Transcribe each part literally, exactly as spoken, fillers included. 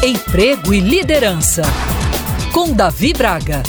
Emprego e Liderança, com Davi Braga.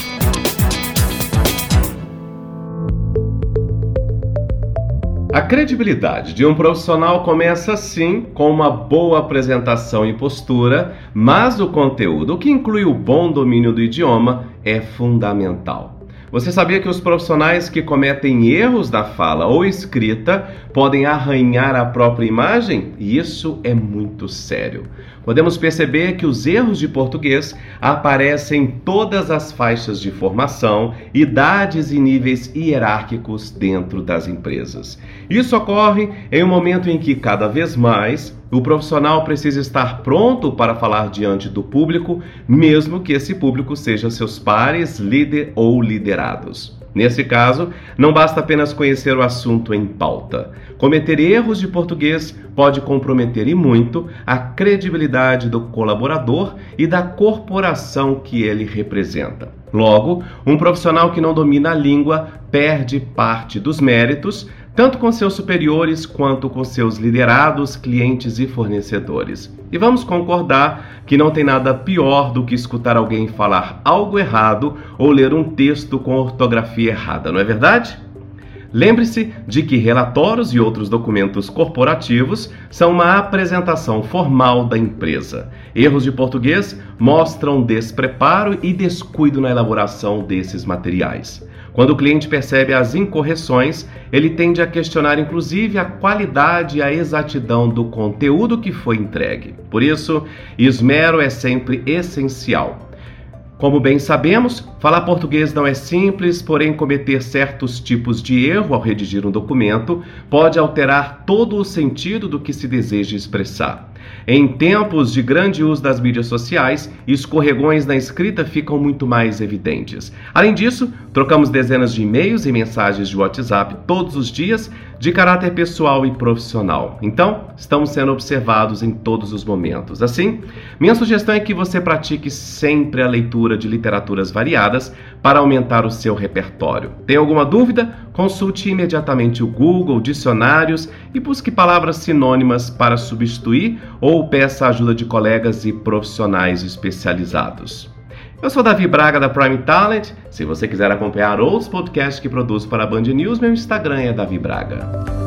A credibilidade de um profissional começa sim com uma boa apresentação e postura, mas o conteúdo, que inclui o bom domínio do idioma, é fundamental. Você sabia que os profissionais que cometem erros na fala ou escrita podem arranhar a própria imagem? E isso é muito sério. Podemos perceber que os erros de português aparecem em todas as faixas de formação, idades e níveis hierárquicos dentro das empresas. Isso ocorre em um momento em que, cada vez mais, o profissional precisa estar pronto para falar diante do público, mesmo que esse público seja seus pares, líder ou liderados. Nesse caso, não basta apenas conhecer o assunto em pauta. Cometer erros de português pode comprometer e muito a credibilidade do colaborador e da corporação que ele representa. Logo, um profissional que não domina a língua perde parte dos méritos, tanto com seus superiores quanto com seus liderados, clientes e fornecedores. E vamos concordar que não tem nada pior do que escutar alguém falar algo errado ou ler um texto com ortografia errada, não é verdade? Lembre-se de que relatórios e outros documentos corporativos são uma apresentação formal da empresa. Erros de português mostram despreparo e descuido na elaboração desses materiais. Quando o cliente percebe as incorreções, ele tende a questionar inclusive a qualidade e a exatidão do conteúdo que foi entregue. Por isso, esmero é sempre essencial. Como bem sabemos, falar português não é simples, porém cometer certos tipos de erro ao redigir um documento pode alterar todo o sentido do que se deseja expressar. Em tempos de grande uso das mídias sociais, escorregões na escrita ficam muito mais evidentes. Além disso, trocamos dezenas de e-mails e mensagens de WhatsApp todos os dias, de caráter pessoal e profissional. Então, estamos sendo observados em todos os momentos. Assim, minha sugestão é que você pratique sempre a leitura de literaturas variadas para aumentar o seu repertório. Tem alguma dúvida? Consulte imediatamente o Google, dicionários e busque palavras sinônimas para substituir ou peça a ajuda de colegas e profissionais especializados. Eu sou Davi Braga da Prime Talent. Se você quiser acompanhar outros podcasts que produzo para a Band News, meu Instagram é Davi Braga.